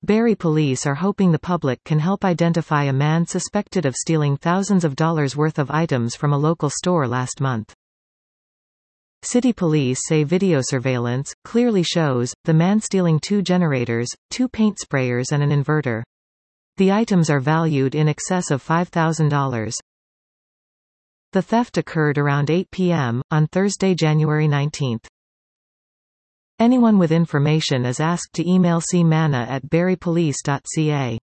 Barrie police are hoping the public can help identify a man suspected of stealing thousands of dollars worth of items from a local store last month. City police say video surveillance clearly shows the man stealing 2 generators, 2 paint sprayers and an inverter. The items are valued in excess of $5,000. The theft occurred around 8 p.m. on Thursday, January 19. Anyone with information is asked to email cmanna@barriepolice.ca.